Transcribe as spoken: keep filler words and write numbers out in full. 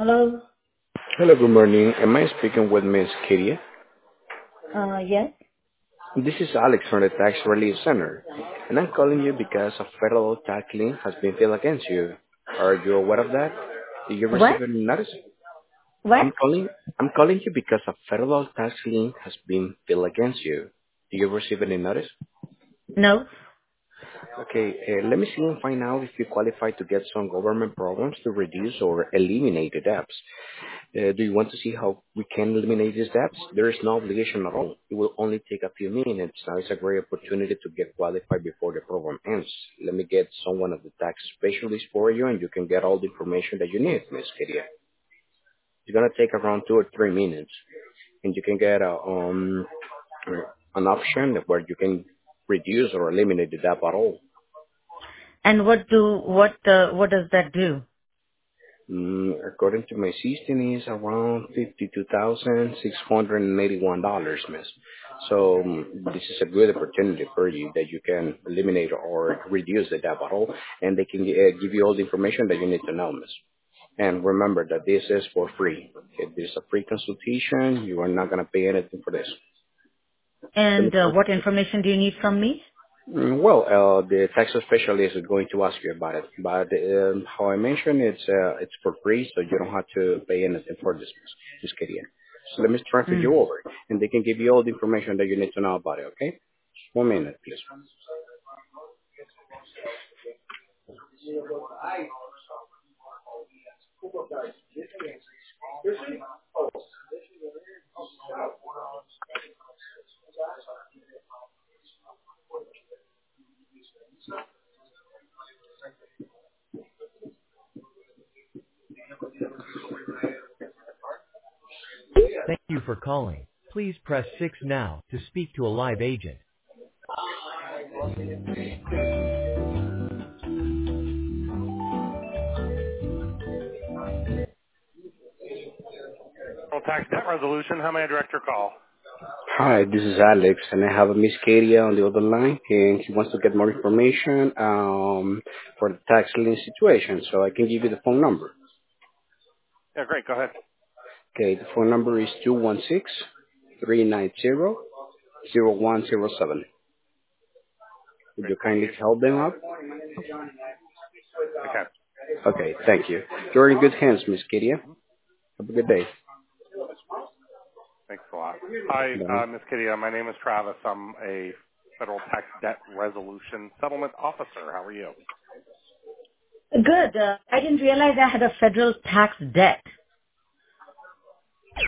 Hello. Hello, good morning. Am I speaking with Miss Kiria? Uh, yes. This is Alex from the Tax Relief Center, and I'm calling you because a federal tax lien has been filed against you. Are you aware of that? Did you What? receive any notice? What? I'm calling. I'm calling you because a federal tax lien has been filed against you. Did you receive any notice? No. Okay, uh, let me see and find out if you qualify to get some government programs to reduce or eliminate the debts. Uh, do you want to see how we can eliminate these debts? There is no obligation at all. It will only take a few minutes. Now it's a great opportunity to get qualified before the program ends. Let me get someone of the tax specialist for you, and you can get all the information that you need, Miss Kiria. It's gonna take around two or three minutes, and you can get a, um an option where you can reduce or eliminate the debt at all. And what do what uh, what does that do? Mm, according to my system, is around fifty-two thousand six hundred and eighty-one dollars, miss. So mm, this is a good opportunity for you that you can eliminate or reduce the debt at all, and they can uh, give you all the information that you need to know, miss. And remember that this is for free. Okay, this is a free consultation. You are not gonna pay anything for this. Let me And uh, try. what information do you need from me? Mm, Well, uh, the tax specialist is going to ask you about it, but um, how I mentioned, it's uh, it's for free, so you don't have to pay anything for this, this Gideon. So let me transfer Mm. you over, and they can give you all the information that you need to know about it. Okay? One minute, please. Thank you for calling. Please press six now to speak to a live agent. Well, tax debt resolution. How may I direct your call? Hi, this is Alex, and I have a Miss Katie on the other line, and she wants to get more information um, for the tax lien situation. So I can give you the phone number. Yeah, great. Go ahead. Okay, the phone number is two one six three nine zero zero one zero seven. Would Great. you Thank kindly you. help them out? Okay. Okay, thank you. You're in good hands, Miss Kiria. Have a good day. Thanks a lot. Hi, Bye. uh, Miz Kitty. Uh, my name is Travis. I'm a federal tax debt resolution settlement officer. How are you? Good. Uh, I didn't realize I had a federal tax debt.